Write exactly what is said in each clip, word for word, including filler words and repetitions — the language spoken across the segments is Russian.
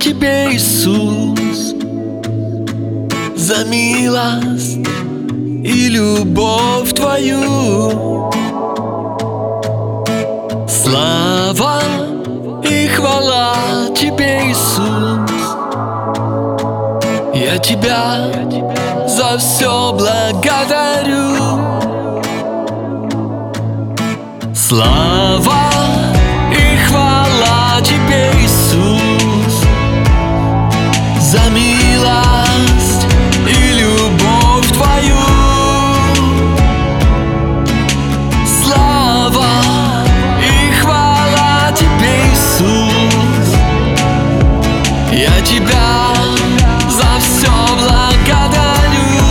Тебе, Иисус, за милость и любовь Твою. Слава и хвала Тебе, Иисус. Я Тебя за все благодарю. Слава и хвала Тебе, Иисус, за милость и любовь Твою. Слава и хвала Тебе, Иисус. Я Тебя за все благодарю.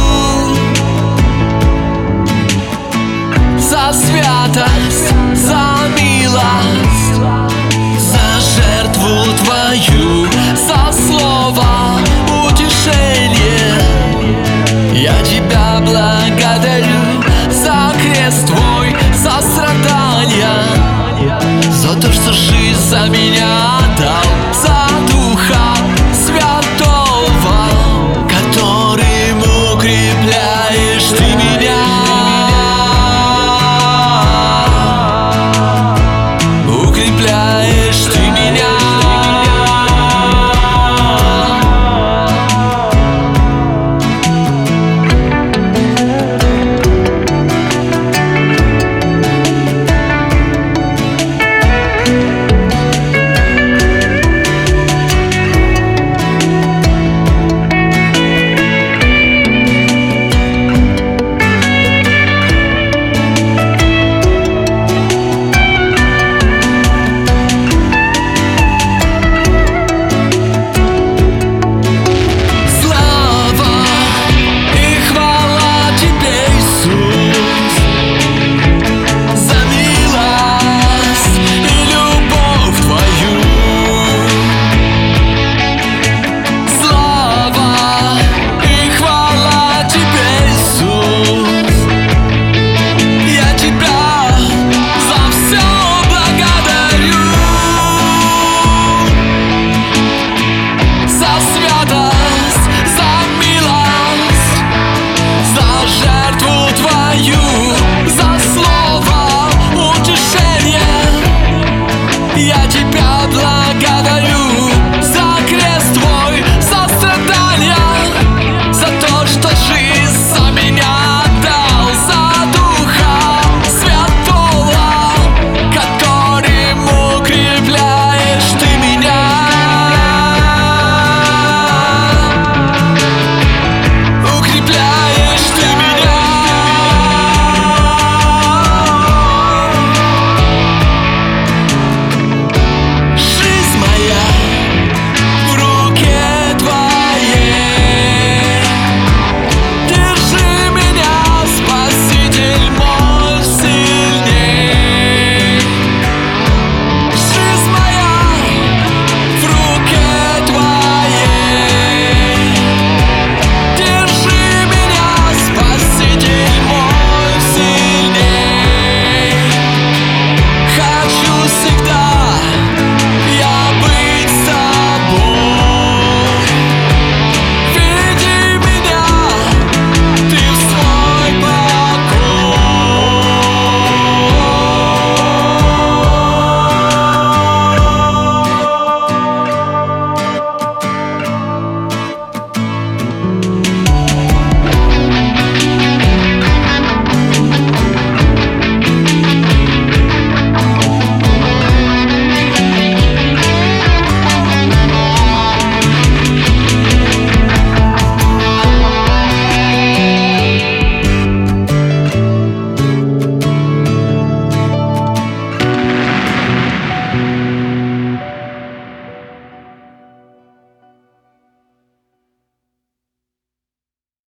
За святость, за милость, за жертву Твою, за слово утешение. Я Тебя благодарю за крест Твой, за страдания, за то, что жизнь за меня